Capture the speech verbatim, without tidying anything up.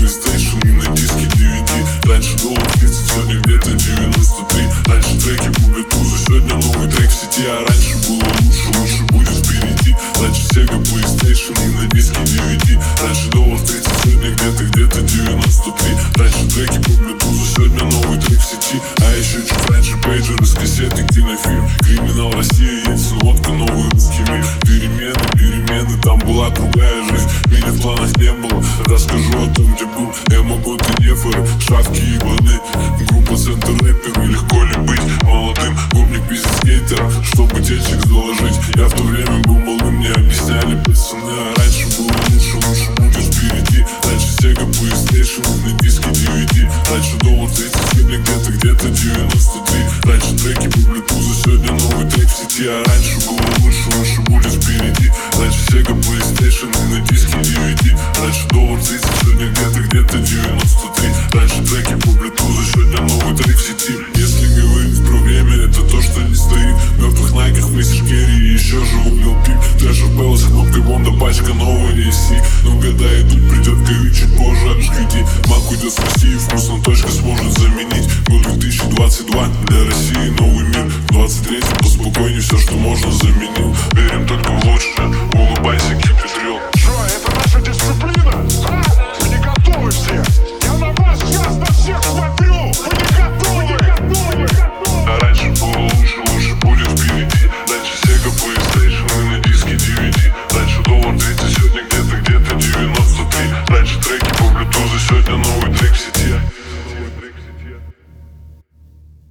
PlayStation и на диске ди ви ди. Раньше доллар тридцать, сегодня где-то девяносто три. Раньше треки публят тузы, сегодня новый трек в сети. А раньше было лучше, лучше будет впереди. Раньше Sega, PlayStation и на диске ди ви ди. Раньше доллар тридцать, сегодня где-то где-то девяносто три. Раньше треки публят тузы, сегодня новый трек в сети. А еще чуть раньше пейджеры с кассеты, кинофильм. Криминал Россия, Ельцин, водка, новый русский мир. Перемены, перемены, там была другая жизнь. Меня в планах не было, расскажу о том, где был. Я могу, ты нефоры, шапки и баны. Группа центр рэпер, и легко ли быть молодым? Гопник бизнес скейтера, чтобы денчик заложить. Я в то время был малым, мне объясняли пацаны. А раньше было лучше, лучше будет впереди. Раньше Sega, PlayStation и на диске ди ви ди. Раньше доллар тридцать, сегодня где-то где-то девяносто три. Раньше треки публят тузы, сегодня новый трек в сети. А раньше было лучше, лучше будет впереди. Раньше Sega, PlayStation и на диске ди ви ди. Раньше доллар тридцать, сегодня где-то где-то девяносто три. Раньше треки публят тузы, сегодня новый трек в сети. Если говорить про время, это то, что не стоит. В мертвых найках, мистер Керри и еще же убил пип. Трэша Белла с кнопкой Бонда, пачка нового неси. Ну года идут, придет ковид чуть позже, жди. Мак уйдет с России, вкусно точка сможет заменить. Год две тысячи двадцать два, для России новый мир. В двадцать третьем поспокойнее, все, что можно, заменил.